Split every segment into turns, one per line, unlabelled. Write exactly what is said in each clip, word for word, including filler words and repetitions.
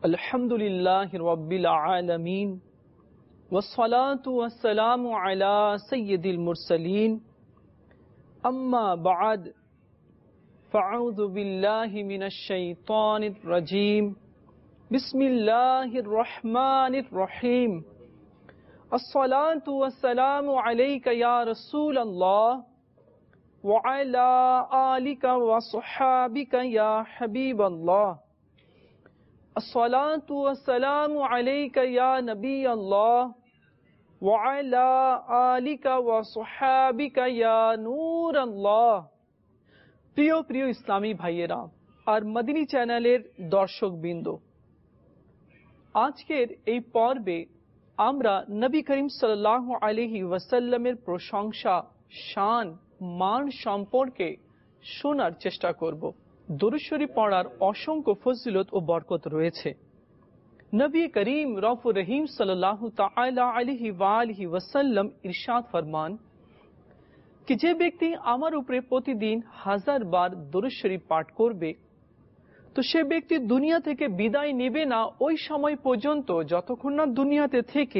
अल्हम्दुलिल्लाहि रब्बिल आलमीन वस्सलातु वस्सलामु अला सय्यिदिल मुरसलीन अम्मा बअद फ़अऊज़ु बिल्लाहि मिनश शैतानिर रजीम बिस्मिल्लाहिर रहमानिर रहीम अस्सलातु वस्सलामु अलैका या रसूलल्लाह व अला आलिका व अस्हाबिका या हबीबल्लाह अस्सलातु वस्सलामु अलैका या नबी अल्लाह व अला आलिका व अस्हाबिका या नूर अल्लाह। प्रिय प्रिय इस्लामी भाइयेरा और मदनी चैनलेर दर्शकबृंद, आजकेर এই পর্বে আমরা নবী করিম সাল্লাল্লাহু আলাইহি ওয়াসাল্লামের প্রশংসা, শান, মান সম্পর্কে শোনার চেষ্টা করব। দুরূদ শরীফ পড়ার অসংখ্য ফজিলত ও বরকত রয়েছে। নবী করিম রউফুর রহিম সাল্লাল্লাহু তাআলা আলাইহি ওয়া আলিহি ওয়াসাল্লাম ইরশাদ ফরমান कि যে ব্যক্তি আমার উপরে প্রতিদিন হাজার বার দুরূদ শরীফ পাঠ করবে তো সে ব্যক্তি দুনিয়া থেকে বিদায় নেবে না ওই সময় পর্যন্ত যতক্ষণ না দুনিয়াতে থেকে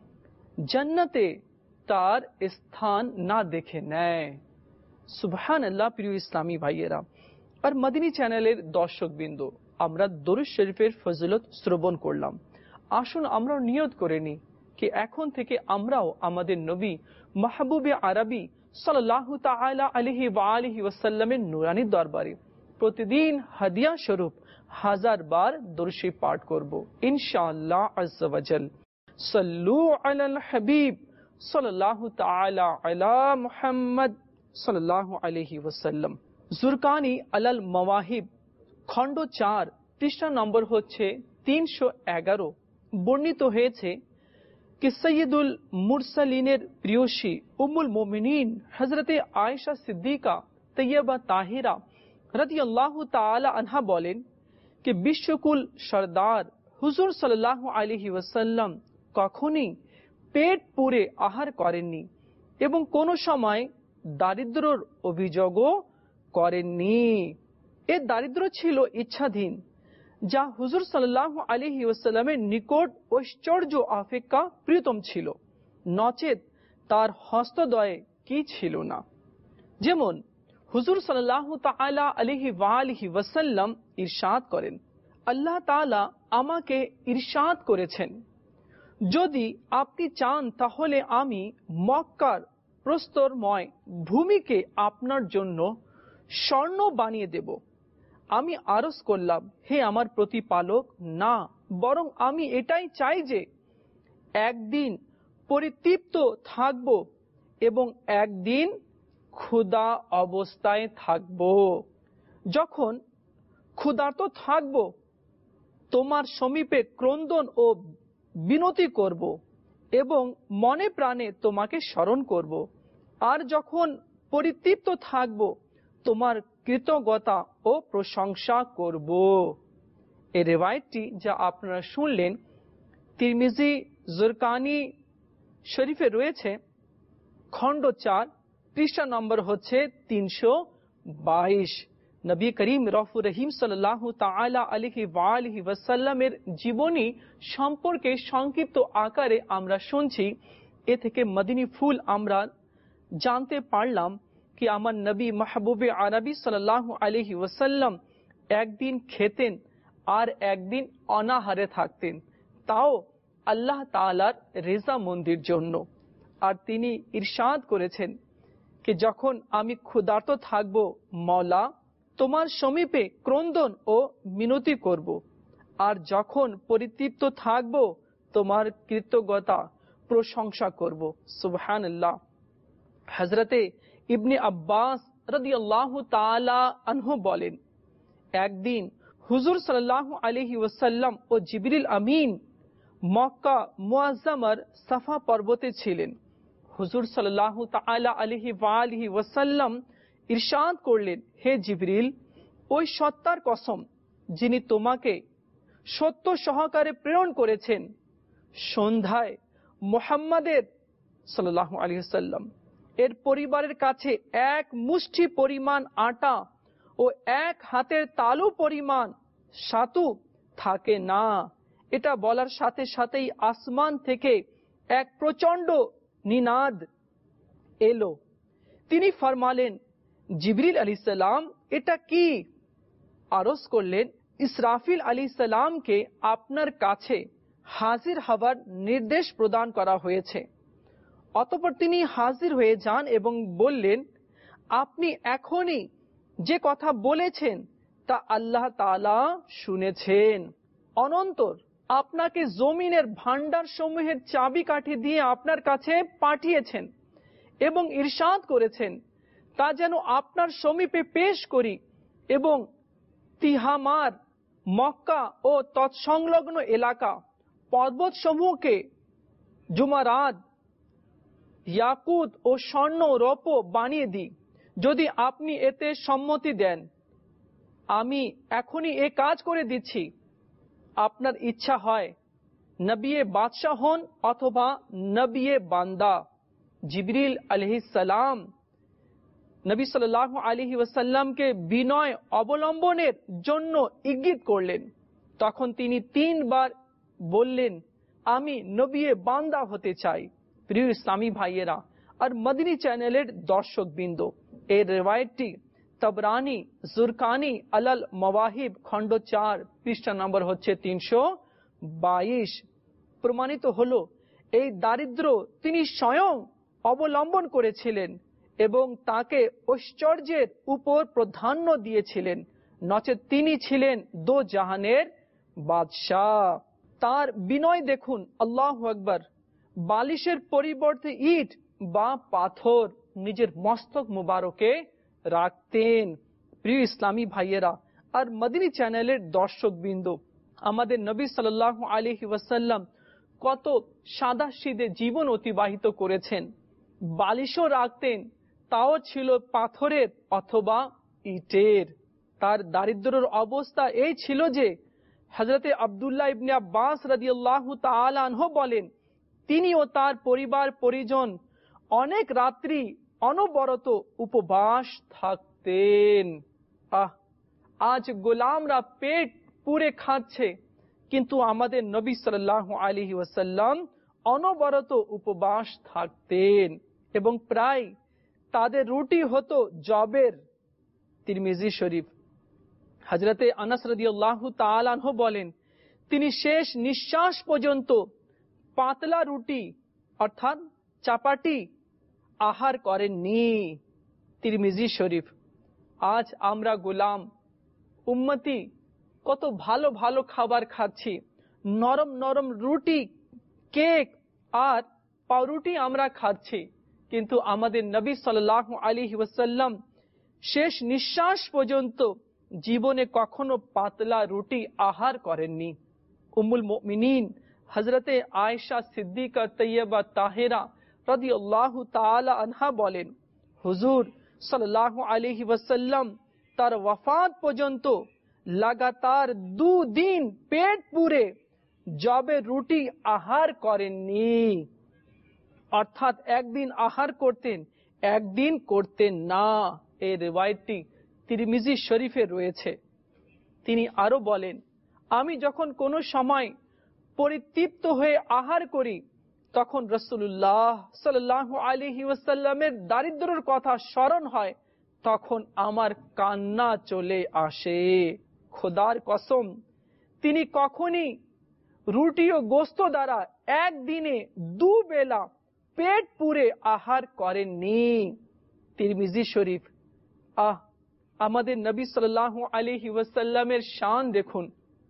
জান্নাতে তার স্থান না দেখে নেয়। সুবহানাল্লাহ। প্রিয় ইসলামী ভাইয়েরা আর মদিনী চ্যানেলের দর্শকবৃন্দ, আমরা দুরূদ শরীফের ফজিলত শ্রবণ করলাম। আসুন আমরা নিয়ত করে নিই कि এখন থেকে আমরাও আমাদের নবী মাহবুবে আরবি সাল্লাল্লাহু তাআলা আলাইহি ওয়া আলিহি ওয়াসাল্লামের নূরানী দরবারে প্রতিদিন হাদিয়া স্বরূপ হাজার বার দুরূদ শরীফ পাঠ করব ইনশাআল্লাহ আজ্জা ওয়া জাল। সাল্লু আলাল হাবিব সাল্লাল্লাহু তাআলা আলা মুহাম্মদ সাল্লাল্লাহু আলাইহি ওয়াসাল্লাম। জুরকানি আলাল মাওয়াহিব খণ্ড চার পৃষ্ঠা নম্বর হচ্ছে তিনশো এগারো। বর্ণিত হয়েছে कि सैयदुल मुरसलीनेर प्रियसी उम्मुल मोमिनीन हजरते आयशा सिद्दीका तैयबा ताहिरा रादियाल्लाहु ताआला अन्हा बोलेन कि विश्वकुल सरदार हुजूर साल्लाल्लाहु आलैहि वसल्लम कखनोই पेट पुरे आहार करेनনি এবং কোনো সময় দারিদ্র্যের অভিযোগও করেননি। এই দারিদ্র্য ছিল ইচ্ছাধীন, যা হুজুর সাল্লাল্লাহু আলাইহি ওয়াসাল্লামের নিকট ঐশ্বর্য অপেক্ষা প্রিয়তম ছিল, নচেত তার হস্তদয়ে কি ছিল না। যেমন হুজুর সাল্লাল্লাহু তাআলা আলাইহি ওয়া আলিহি ওয়াসাল্লাম ইরশাদ করেন, আল্লাহ তাআলা আমাকে ইরশাদ করেছেন, যদি আপনি চান তাহলে আমি মক্কার প্রস্তরময় ভূমিকে আপনার জন্য স্বর্ণ বানিয়ে দেব। আমি আরজ করলাম, হে আমার প্রতিপালক, না, বরং আমি এটাই চাই যে একদিন পরিতৃপ্ত থাকব এবং একদিন ক্ষুধা অবস্থায় থাকব। যখন ক্ষুধার্ত থাকব তোমার সমীপে ক্রন্দন ও বিনতি করব এবং মনে প্রাণে তোমাকে স্মরণ করব। আর যখন পরিতৃপ্ত থাকব তোমার কৃতজ্ঞতা ও প্রশংসা করব। এই রিওয়ায়াতটি যা আপনারা শুনলেন তিরমিজি জুরকানি শরীফে রয়েছে, খণ্ড চার পৃষ্ঠা নম্বর হচ্ছে তিনশো বাইশ। নবী করিম রউফুর রহিম সাল্লাল্লাহু তাআলা আলাইহি ওয়া আলিহি ওয়াসাল্লামের জীবনী সম্পর্কে সংক্ষিপ্ত আকারে আমরা শুনছি। এ থেকে মদিনী ফুল আমরা জানতে পারলাম कि আমার নবী মাহবুবে আরবি সাল্লাল্লাহু আলাইহি ওয়াসাল্লাম একদিন খেতেন আর একদিন অনাহারে থাকতেন, তাও আল্লাহ তাআলার রেজামন্দির জন্য। আর তিনি ইরশাদ করেছেন कि যখন আমি ক্ষুধার্ত থাকব মওলা তোমার সমীপে ক্রন্দন ও মিনতি করব, আর যখন পরিতৃপ্ত থাকব তোমার কৃতজ্ঞতা প্রশংসা করব। সুবহানাল্লাহ। হযরতে ইবনে আব্বাস রাদিয়াল্লাহু তাআলা আনহু বলেন, একদিন হুজুর সাল্লাল্লাহু আলাইহি ওয়াসাল্লাম ও জিবরিল আমিন মক্কা মুআজ্জামার সাফা পর্বতে ছিলেন। হুজুর সাল্লাল্লাহু তাআলা আলাইহি ওয়া আলিহি ওয়াসাল্লাম ইরশাদ করলেন, হে জিবরিল, ওই সত্তার কসম যিনি তোমাকে সত্য সহকারে প্রেরণ করেছেন, সন্ধ্যায় মুহাম্মাদের সাল্লাল্লাহু আলাইহি ওয়াসাল্লাম এর পরিবারের কাছে এক মুষ্টি পরিমাণ আটা ও এক হাতের তালু পরিমাণ সাতু থাকে না। এটা বলার সাথে সাথেই আসমান থেকে এক প্রচন্ড নিনাদ এলো। তিনি ফরমালেন, জিবরিল আলাইহিস সালাম, এটা কি? আরজ করলেন, ইসরাফিল আলাইহিস সালামকে আপনার কাছে হাজির হওয়ার নির্দেশ প্রদান করা হয়েছে। অতঃপর তিনি হাজির হয়ে যান এবং বললেন, আপনি এখনই যে কথা বলেছেন তা আল্লাহ তাআলা শুনেছেন। অনন্তর আপনাকে জমিনের ভান্ডার সমূহের চাবিকাঠি দিয়ে আপনার কাছে পাঠিয়েছেন এবং ইরশাদ করেছেন তা যেন আপনার সমীপে পেশ করি এবং তিহামার, মক্কা ও তৎসংলগ্ন এলাকা, পর্বত সমূহকে জুমারাত, ইয়াকুত ও স্বর্ণ রৌপ্য বানিয়ে দিই, যদি আপনি এতে সম্মতি দেন। আমি এখনই এ কাজ করে দিচ্ছি। আপনার ইচ্ছা হয় নবিয়ে বাদশাহ হন অথবা নবিয়ে বান্দা। জিবরিল আলাইহিস সালাম নবী সাল্লাল্লাহু আলাইহি ওয়াসাল্লামকে বিনয় অবলম্বনের জন্য ইঙ্গিত করলেন। তখন তিনি তিনবার বললেন, আমি নবিয়ে বান্দা হতে চাই। প্রিয় ইসলামী ভাইয়েরা আর মদিনী চ্যানেলের দর্শকবৃন্দ, এই রিওয়ায়াতটি তবরানি জুরকানি আলাল মাওয়াহিব খণ্ড চার পৃষ্ঠা নম্বর হচ্ছে তিনশো বাইশ। প্রমাণিত হলো এই দারিদ্র তিনি স্বয়ং অবলম্বন করেছিলেন এবং তাকে ঐশ্বর্যের উপর প্রাধান্য দিয়েছিলেন, নচেত তিনি ছিলেন দো জাহানের বাদশাহ। তার বিনয় দেখুন, আল্লাহু আকবার। বালিশের পরিবর্তে ইট বা পাথর নিজের মস্তক মুবারকে রাখতেন। প্রিয় ইসলামী ভাইয়েরা আর মদিনী চ্যানেলের দর্শকবৃন্দ, আমাদের নবী সাল্লাল্লাহু আলাইহি ওয়াসাল্লাম কত সাদাসিধে জীবন অতিবাহিত করেছেন। বালিশও রাখতেন, তাও ছিল পাথরের অথবা ইটের। তার দারিদ্র্যের অবস্থা এই ছিল যে হযরতে আব্দুল্লাহ ইবনে আব্বাস রাদিয়াল্লাহু তাআলা আনহু বলেন, তিনি ও তার পরিবার পরিজন অনেক রাত্রি অনবরত উপবাস থাকতেন। আহ আজ গোলামরা পেট পুরে খাচ্ছে, কিন্তু আমাদের নবী সাল্লাল্লাহু আলাইহি ওয়াসাল্লাম অনবরত উপবাস থাকতেন এবং প্রায় তাদের রুটি হতো জবের। তিরমিজি শরীফ। হযরতে আনাস রাদিয়াল্লাহু তাআলা আনহু বলেন, তিনি শেষ নিঃশ্বাস পর্যন্ত পাতলা রুটি অর্থাৎ চাপাটি আহার করেননি। তিরমিজি শরীফ। আজ আমরা গোলাম উম্মতি কত ভালো ভালো খাবার খাচ্ছি, নরম নরম রুটি, কেক আর পাউরুটি আমরা খাচ্ছি, কিন্তু আমাদের নবী সাল্লাল্লাহু আলাইহি ওয়াসাল্লাম শেষ নিঃশ্বাস পর্যন্ত জীবনে কখনো পাতলা রুটি আহার করেননি। উম্মুল মুমিনিন হযরতে আয়েশা সিদ্দিকা তৈয়বা তাহেরা রাদিয়াল্লাহু তাআলা আনহা বলেন, হুজুর সাল্লাল্লাহু আলাইহি ওয়াসাল্লাম তার ওয়াফাত পর্যন্ত লাগাতার দুদিন পেট পুরে জবের রুটি আহার করেননি। অর্থাৎ একদিন আহার করতেন, একদিন করতেন না। এই রিওয়ায়াতটি তিরমিজি শরীফে রয়েছে। তিনি আরো বলেন, আমি যখন কোনো সময় পরিতৃপ্ত হয়ে আহার করি, তখন রাসূলুল্লাহ সাল্লাল্লাহু আলাইহি ওয়াসাল্লামের দারিদ্র্যের কথা স্মরণ হয়, তখন আমার কান্না চলে আসে। খোদার কসম, তিনি কখনই রুটি ও গোশত দ্বারা একদিনে দুবেলা পেট পুরে আহার করেননি। তিরমিজি শরীফ। আহ আমাদের নবী সাল্লাল্লাহু আলাইহি ওয়াসাল্লামের শান দেখুন।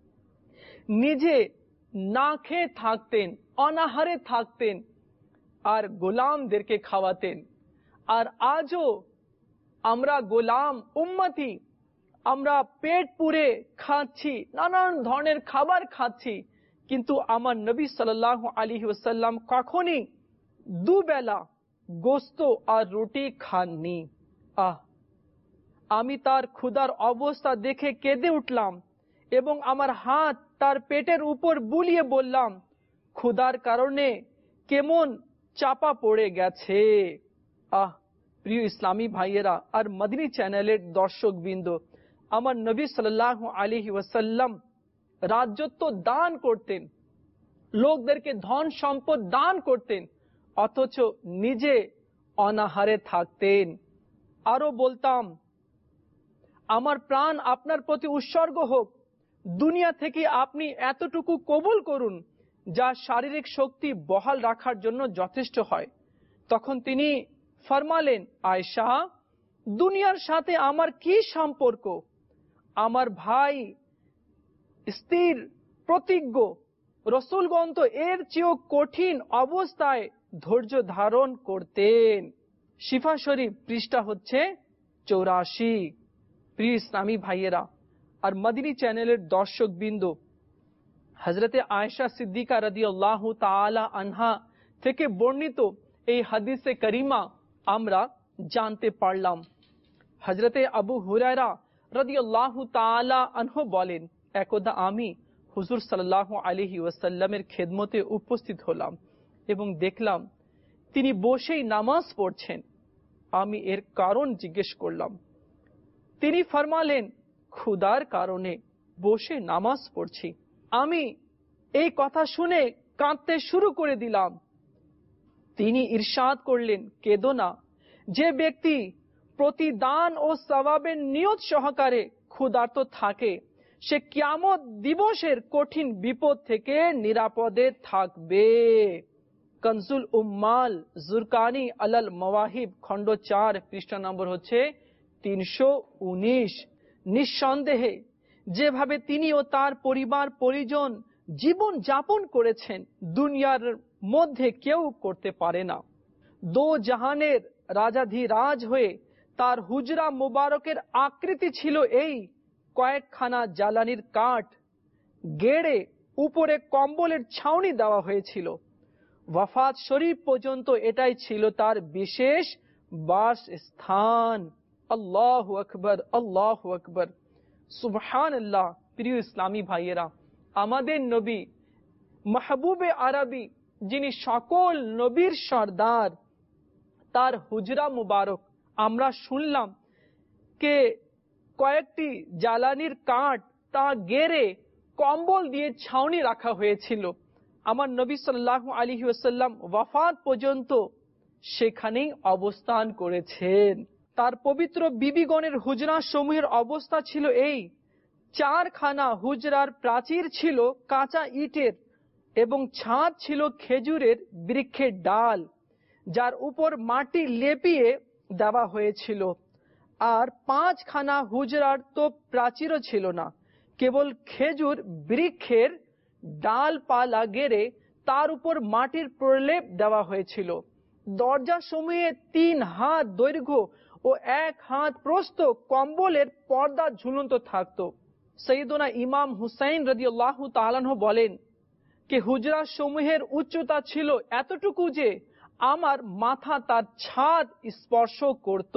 নিজে না খেয়ে থাকতেন, অনাহারে থাকতেন আর গোলামদেরকে খাওয়াতেন। আর আজও আমরা গোলাম উম্মতি, আমরা পেট পুরে খাচ্ছি, নানান ধরনের খাবার খাচ্ছি, কিন্তু আমার নবী সাল্লাল্লাহু আলাইহি ওয়াসাল্লাম কখনই দুবেলা গোশত আর রুটি খাননি। আহ আমি তার ক্ষুধার অবস্থা দেখে কেঁদে উঠলাম এবং আমার হাত তার পেটের উপর বুলিয়ে বললাম, ক্ষুধার কারণে কেমন চাপা পড়ে গেছে। আহ প্রিয় ইসলামী ভাইয়েরা আর মদিনী চ্যানেলের দর্শকবৃন্দ, আমার নবী সাল্লাল্লাহু আলাইহি ওয়াসাল্লাম রাজত্ব দান করতেন, লোকদেরকে ধন সম্পদ দান করতেন, অথচ নিজে অনাহারে থাকতেন। আরো বলতাম, আমার প্রাণ আপনার প্রতি উৎসর্গ হোক, দুনিয়া থেকে আপনি এতটুকু কবুল করুন যা শারীরিক শক্তি বহাল রাখার জন্য যথেষ্ট হয়। তখন তিনি ফরমালেন, আয়েশা, দুনিয়ার সাথে আমার কি সম্পর্ক? আমার ভাই স্থির প্রতিজ্ঞ, রসুলগণ তো এর চেয়েও কঠিন অবস্থায় ধৈর্য ধারণ করতেন। শিফা শরীফ পৃষ্ঠা হচ্ছে চৌরাশি। প্রিয় ইসলামী ভাইয়েরা আর মদিনী চ্যানেলের দর্শক বিন্দু, হযরতে আয়েশা সিদ্দিকা রাদিয়াল্লাহু তাআলা আনহা থেকে বর্ণিত এই হাদিসে করিমা আমরা জানতে পারলাম। হযরতে আবু হুরায়রা রাদিয়াল্লাহু তাআলা আনহু বলেন, একদা আমি হুজুর সাল্লাল্লাহু আলাইহি ওয়াসাল্লামের খেদমতে উপস্থিত হলাম এবং দেখলাম তিনি বসেই নামাজ পড়ছেন। আমি এর কারণ জিজ্ঞেস করলাম। তিনি ফরমালেন, ক্ষুধার কারণে বসে নামাজ পড়ছি। আমি এই কথা শুনে কাঁদতে শুরু করে দিলাম। তিনি ইরশাদ করলেন, কেঁদো না। যে ব্যক্তি প্রতিদান ও সওয়াবের নিয়ত সহকারে ক্ষুধার্ত থাকে সে কিয়ামত দিবসের কঠিন বিপদ থেকে নিরাপদে থাকবে। কনজুল উম্মাল জুরকানি আলাল মাওয়াহিব খণ্ড চার পৃষ্ঠা নম্বর হচ্ছে তিনশো উনিশ। নিঃসন্দেহে যেভাবে তিনি ও তার পরিবার পরিজন জীবন যাপন করেছেন দুনিয়ার মধ্যে কেউ করতে পারে না। দো জাহানের রাজাধিরাজ হয়ে তার হুজরা মুবারকের আকৃতি ছিল এই, কয়েকখানা জ্বালানির কাঠ গেড়ে উপরে কম্বলের ছাউনি দেওয়া হয়েছিল। ওয়াফাত শরীফ পর্যন্ত এটাই ছিল তার বিশেষ বাসস্থান। আল্লাহু আকবার, আল্লাহু আকবার, সুবহানাল্লাহ। প্রিয় ইসলামী ভাইয়েরা, আমাদের নবী মাহবুবে আরবি, যিনি সকল নবীর সর্দার, তার হুজরা মুবারক আমরা শুনলাম কে কয়েকটি জ্বালানির কাঠ তা গেড়ে কম্বল দিয়ে ছাউনি রাখা হয়েছিল। আমার নবী সাল্লাল্লাহু আলাইহি ওয়াসাল্লাম ওয়াফাত পর্যন্ত সেখানেই অবস্থান করেছেন। তার পবিত্র বিবিগণের হুজরা সমূহের অবস্থা ছিল এই, চারখানা হুজরার প্রাচীর ছিল কাঁচা ইটের এবং ছাদ ছিল খেজুরের বৃক্ষের ডাল, যার উপর মাটি লেপিয়ে দেওয়া হয়েছিল। আর পাঁচখানা হুজরার তো প্রাচীরও ছিল না, কেবল খেজুর বৃক্ষের ডালপালা গেড়ে তার উপর মাটির প্রলেপ দেওয়া হয়েছিল। দরজা সমূহে তিন হাত দৈর্ঘ্য ও এক হাত প্রস্থ কম্বলের পর্দা ঝুলন্ত থাকতো। সৈয়দনা ইমাম হুসাইন রাদিয়াল্লাহু তাআলা আনহু বলেন যে হুজরা সমূহের উচ্চতা ছিল এতটুকু যে আমার মাথা তার ছাদ স্পর্শ করত।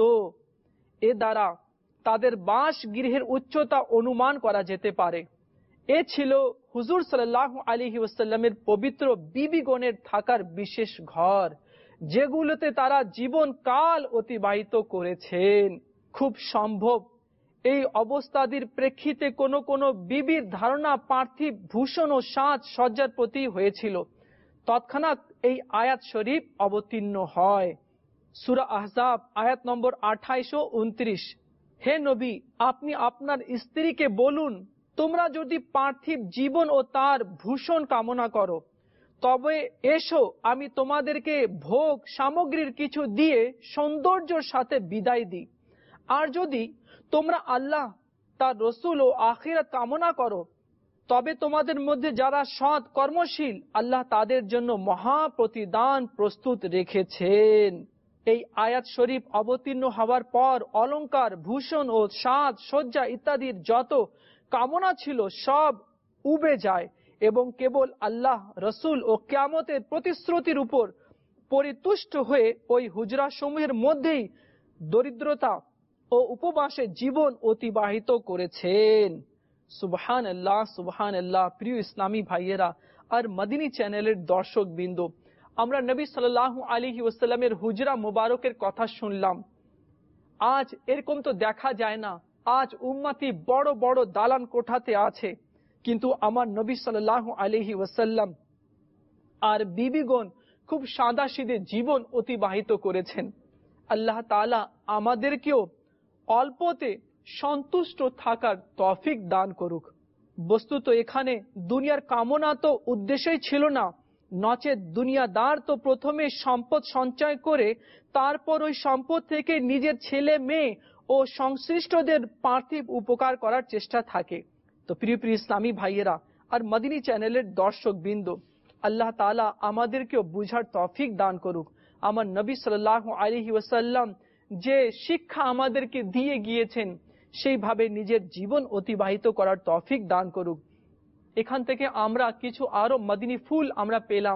এ দ্বারা তাদের বাসগৃহের উচ্চতা অনুমান করা যেতে পারে। এ ছিল হুজুর সাল্লাল্লাহু আলাইহি ওয়াসাল্লামের পবিত্র বিবিগণের থাকার বিশেষ ঘর, যেগুলোতে তারা জীবন কাল অতিবাহিত করেছেন। খুব সম্ভব এই অবস্থাদির প্রেক্ষিতে কোন কোন বিবির ধারণা পার্থিব ভূষণ ও সাজ সজ্জার প্রতি হয়েছিল। তৎক্ষণাৎ এই আয়াত শরীফ অবতীর্ণ হয়। সূরা আহজাব আয়াত নম্বর আঠাইশ ও উনত্রিশ। হে নবী, আপনি আপনার স্ত্রীকে বলুন, তোমরা যদি পার্থিব জীবন ও তার ভূষণ কামনা করো তবে এসো, আমি তোমাদেরকে ভোগ সামগ্রীর কিছু দিয়ে সৌন্দর্যের সাথে বিদায় দিই। আর যদি তোমরা আল্লাহ, তার রসুল ও আখিরাত কামনা করো তবে তোমাদের মধ্যে যারা সৎ কর্মশীল আল্লাহ তাদের জন্য মহা প্রতিদান প্রস্তুত রেখেছেন। এই আয়াত শরীফ অবতীর্ণ হওয়ার পর অলংকার, ভূষণ ও সাজ সজ্জা ইত্যাদির যত কামনা ছিল সব উবে যায় এবং কেবল আল্লাহ, রসুল ও কিয়ামতের প্রতিশ্রুতির উপর পরিতুষ্ট হয়ে ওই হুজরা সমূহের মধ্যেই দরিদ্রতা ও উপবাসে জীবন অতিবাহিত করেছেন। সুবহানাল্লাহ, সুবহানাল্লাহ। প্রিয় ইসলামী ভাইয়েরা আর মদিনী চ্যানেলের দর্শক বিন্দু, আমরা নবী সাল্লাল্লাহু আলাইহি ওয়াসাল্লামের হুজরা মুবারকের কথা শুনলাম। আজ এরকম তো দেখা যায় না। আজ উম্মতি বড় বড় দালান কোঠাতে আছে, কিন্তু আমার নবী সাল্লাল্লাহু আলাইহি ওয়াসাল্লাম আর বিবিগণ খুব সাদাসিধে জীবন অতিবাহিত করেছেন। আল্লাহ তাআলা আমাদেরকেও অল্পতে সন্তুষ্ট থাকার তৌফিক দান করুক। বস্তুত এখানে দুনিয়ার কামনা তো উদ্দেশ্যই ছিল না, নচেত দুনিয়াদার তো প্রথমে সম্পদ সঞ্চয় করে তারপর ওই সম্পদ থেকে নিজের ছেলে মেয়ে ও সংশ্লিষ্টদের পার্থিব উপকার করার চেষ্টা থাকে। তো প্রিয় প্রিয় ইসলামী ভাইয়েরা আর মদিনী চ্যানেলের দর্শক বৃন্দ, আল্লাহ তাআলা আমাদেরকেও বুঝার তৌফিক দান করুক। আমার নবী সাল্লাল্লাহু আলাইহি ওয়াসাল্লাম যে শিক্ষা আমাদেরকে দিয়ে গিয়েছেন সেইভাবে নিজের জীবন অতিবাহিত করার তৌফিক দান করুক। এখান থেকে আমরা কিছু আরো মদিনী ফুল আমরা পেলাম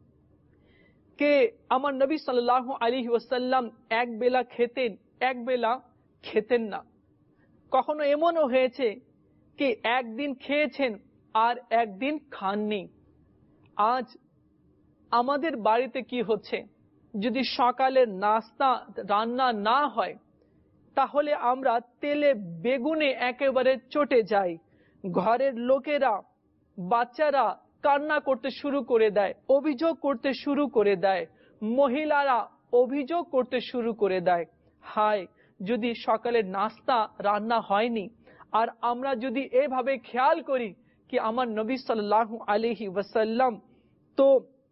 কে আমার নবী সাল্লাল্লাহু আলাইহি ওয়াসাল্লাম এক বেলা খেতেন, এক বেলা খেতেন না। কখনো এমনও হয়েছে কি একদিন খেয়েছেন আর একদিন খাননি। আজ আমাদের বাড়িতে কি হচ্ছে, যদি সকালের নাস্তা রান্না না হয় তাহলে আমরা তেলে বেগুনে একেবারে চটে যাই। ঘরের লোকেরা, বাচ্চারা কান্না করতে শুরু করে দেয়, অভিযোগ করতে শুরু করে দেয়, মহিলারা অভিযোগ করতে শুরু করে দেয়, হায় যদি সকালের নাস্তা রান্না হয়নি। আর আমরা যদি এভাবে খেয়াল করি কি আমার নবী সাল্লাল্লাহু আলাইহি ওয়াসাল্লাম তো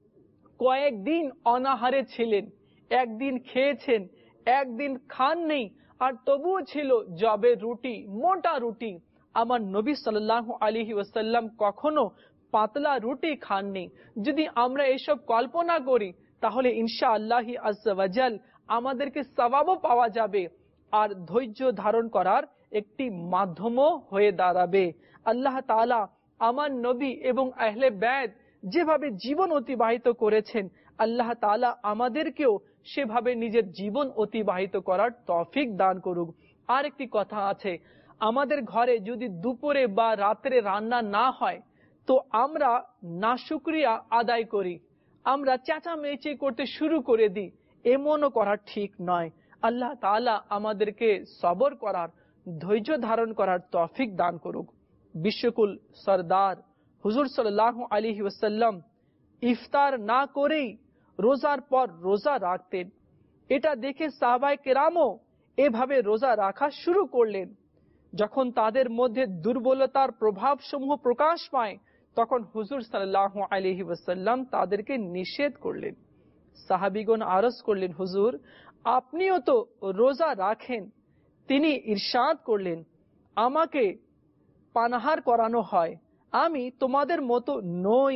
কয়েকদিন অনাহারে ছিলেন, একদিন খেয়েছেন, একদিন খাননি, আর তবুও ছিল জবের রুটি, মোটা রুটি। আমার নবী সাল্লাল্লাহু আলাইহি ওয়াসাল্লাম কখনো পাতলা রুটি খাননি। যদি আমরা এসব কল্পনা করি তাহলে ইনশাআল্লাহ আজ্জা ওয়া জাল আমাদেরকে সওয়াবও পাওয়া যাবে আর ধৈর্য ধারণ করার একটি মাধ্যমও হয়ে দাঁড়াবে। আল্লাহ তাআলা আমার নবী এবং আহলে বাইত যেভাবে জীবন অতিবাহিত করেছেন, আল্লাহ তাআলা আমাদেরকেও সেভাবে নিজের জীবন অতিবাহিত করার তৌফিক দান করুক। আর একটি কথা আছে, আমাদের ঘরে যদি দুপুরে বা রাত্রে রান্না না হয় তো আমরা নাশুকরিয়া আদায় করি, আমরা চেঁচামেচি করতে শুরু করে দিই। এমনও করা ঠিক নয়। আল্লাহ তাআলা আমাদেরকে সবর করার, ধৈর্য ধারণ করার তৌফিক দান করুক। বিশ্বকুল সরদার হুজুর সাল্লাল্লাহু আলাইহি ওয়াসাল্লাম ইফতার না করেই রোজার পর রোজা রাখতেন। এটা দেখে সাহাবায়ে কেরামও এভাবে রোজা রাখা শুরু করলেন। যখন তাদের মধ্যে দুর্বলতার প্রভাব সমূহ প্রকাশ পায় তখন হুজুর সাল্লাল্লাহু আলাইহি ওয়াসাল্লাম তাদেরকে নিষেধ করলেন। সাহাবীগণ আরজ করলেন, হুজুর আপনিও তো রোজা রাখেন। তিনি ইরশাদ করলেন, আমাকে পানাহার করানো হয়, আমি তোমাদের মতো নই।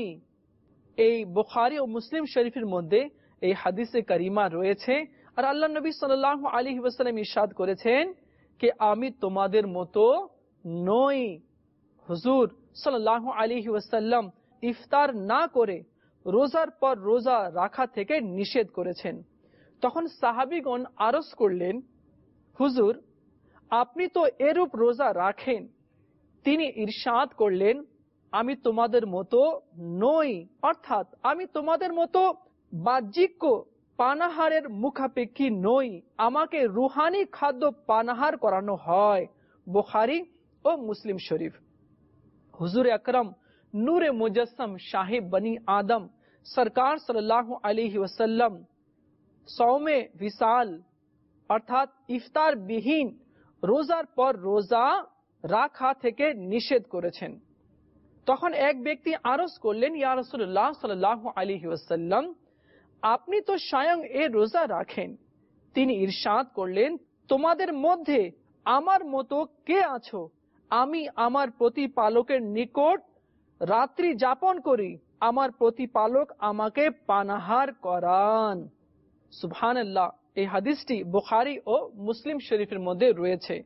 এই বুখারী ও মুসলিম শরীফের মধ্যে এই হাদিসে কারিমা রয়েছে। আর আল্লাহ নবী সাল্লাল্লাহু আলাইহি ওয়াসাল্লাম ইরশাদ করেছেন कि আমি তোমাদের মতো নই। হুজুর সাল্লাল্লাহু আলাইহি ওয়াসাল্লাম ইফতার না করে রোজার পর রোজা রাখা থেকে নিষেধ করেছেন। তখন সাহাবীগণ আরজ করলেন, হুজুর আপনি তো এরূপ রোজা রাখেন। তিনি ইরশাদ করলেন, আমি তোমাদের মতো নই, অর্থাৎ আমি তোমাদের মতো বাহ্যিক পানাহারের মুখাপেক্ষী নই, আমাকে রুহানি খাদ্য পানাহার করানো হয়। বুখারী ও মুসলিম শরীফ। হুজুর আকরাম নূরে মুজাসসাম শাহে বনি আদম সরকার সাল্লাল্লাহু আলাইহি ওয়াসাল্লাম সওমে বিসাল অর্থাৎ ইফতার বিহীন রোজার পর রোজা রাখা থেকে নিষেধ করেছেন। তখন এক ব্যক্তি আরজ করলেন, ইয়া রাসূলুল্লাহ সাল্লাল্লাহু আলাইহি ওয়াসাল্লাম আপনি তো স্বয়ং এ রোজা রাখেন। তিনি ইরশাদ করলেন, তোমাদের মধ্যে আমার মতো কে আছো? আমি আমার প্রতিপালকের নিকট রাত্রি যাপন করি, আমার প্রতিপালক আমাকে পানাহার করান। সুবহানাল্লাহ। এই হাদিসটি বুখারী ও মুসলিম শরীফের মধ্যে রয়েছে।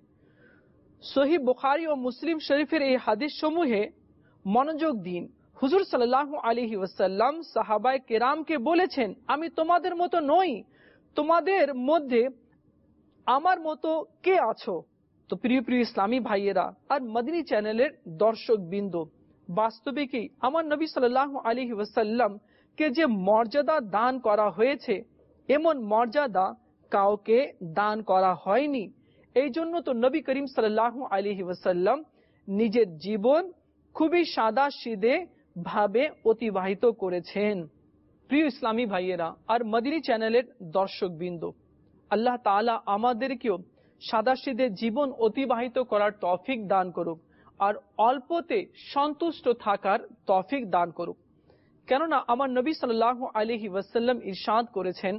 সহিহ বুখারী ও মুসলিম শরীফের এই হাদিস সমূহে মনোযোগ দিন। হুজুর সাল্লাল্লাহু আলাইহি ওয়াসাল্লাম সাহাবায়ে কেরামকে বলেছেন, আমি তোমাদের মতো নই, তোমাদের মধ্যে আমার মতো কে আছো? তো প্রিয় প্রিয় ইসলামী ভাইয়েরা আর মদিনী চ্যানেলের দর্শক বৃন্দ, বাস্তবিকই আমার নবী সাল্লাল্লাহু আলাইহি ওয়াসাল্লাম কে যে মর্যাদা দান করা হয়েছে, এমন মর্যাদা কাউকে দান করা হয়নি। এই জন্য তো নবী করিম সাল্লাল্লাহু আলাইহি ওয়াসাল্লাম নিজের জীবন খুবই সাদা সিধে ভাবে অতিবাহিত করেছেন। প্রিয় ইসলামী ভাইয়েরা আর মদিনী চ্যানেলের দর্শকবৃন্দ, আল্লাহ তাআলা আমাদেরকেও সাদাসিধে জীবন অতিবাহিত করার তৌফিক দান করুক আর অল্পতে সন্তুষ্ট থাকার তৌফিক দান করুক। কেননা আমার নবী সাল্লাল্লাহু আলাইহি ওয়াসাল্লাম ইরশাদ করেছেন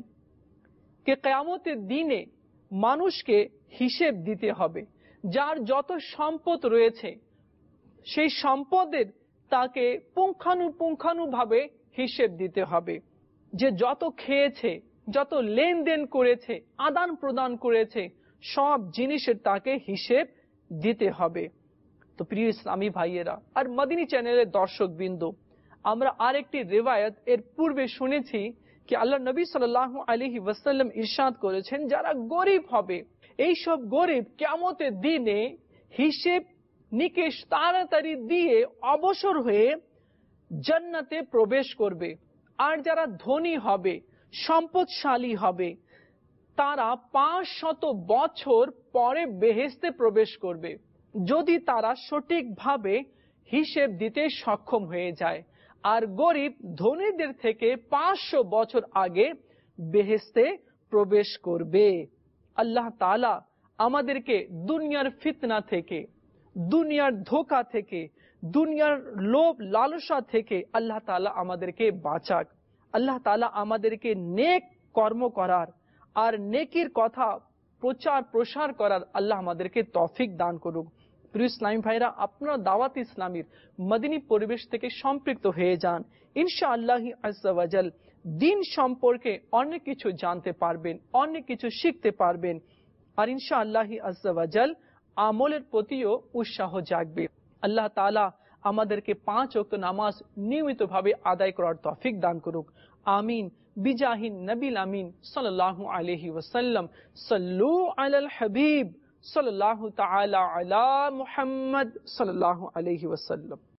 যে কিয়ামতের দিনে মানুষকে হিসেব দিতে হবে। যার যত সম্পদ রয়েছে সেই সম্পদের তাকে পুঙ্খানুপুঙ্খানুভাবে হিসেব দিতে হবে। যে যত খেয়েছে, যত লেনদেন করেছে, আদান প্রদান করেছে, সব জিনিসের তাকে হিসেব দিতে হবে। তো প্রিয় ইসলামী ভাইয়েরা আর মদিনী চ্যানেলের দর্শকবৃন্দ, আমরা আরেকটি রিওয়ায়াত এর পূর্বে শুনেছি कि আল্লাহ নবী সাল্লাল্লাহু আলাইহি ওয়াসাল্লাম ইরশাদ করেছেন, যারা গরিব হবে এই সব গরিব কিয়ামতের দিনে হিসেব নিকেশ তাড়াতাড়ি দিয়ে অবসর হয়ে জান্নাতে প্রবেশ করবে। আর যারা ধনী হবে, সম্পদশালী হবে, তারা পাঁচশত বছর পরে বেহেশতে প্রবেশ করবে, যদি তারা সঠিকভাবে হিসেব দিতে সক্ষম হয়ে যায়। আর গরিব ধনীদের থেকে পাঁচশো বছর আগে বেহেশতে প্রবেশ করবে। আল্লাহ তাআলা আমাদেরকে দুনিয়ার ফিতনা থেকে, দুনিয়ার ধোঁকা থেকে, দুনিয়ার লোভ লালসা থেকে আল্লাহ তাআলা আমাদেরকে বাঁচাক। আল্লাহ তাআলা আমাদেরকে নেক কর্ম করার আর নেকির কথা প্রচার প্রসার করার আল্লাহ আমাদেরকে তৌফিক দান করুক। প্রিয় ইসলামী ভাইরা, আপনারা দাওয়াত ইসলামীর মদিনী পরিবেশ থেকে সম্পৃক্ত হয়ে যান। ইনশাআল্লাহ আজ্জা ওয়া জাল দিন সম্পর্কে অনেক কিছু জানতে পারবেন, অনেক কিছু শিখতে পারবেন। আর ইনশাআল্লাহ আজ্জা ওয়া জাল আমলের প্রতিও উৎসাহ জাগবে। আল্লাহ তাআলা আমাদেরকে পাঁচ ওয়াক্ত নামাজ নিয়মিতভাবে আদায় করার তৌফিক দান করুক। আমিন। বিজাহিন নবীল আমিন সাল্লাল্লাহু আলাইহি ওয়াসাল্লাম। সাল্লু আলাল হাবিব সাল্লাল্লাহু তাআলা আলা মুহাম্মদ সাল্লাল্লাহু আলাইহি ওয়াসাল্লাম।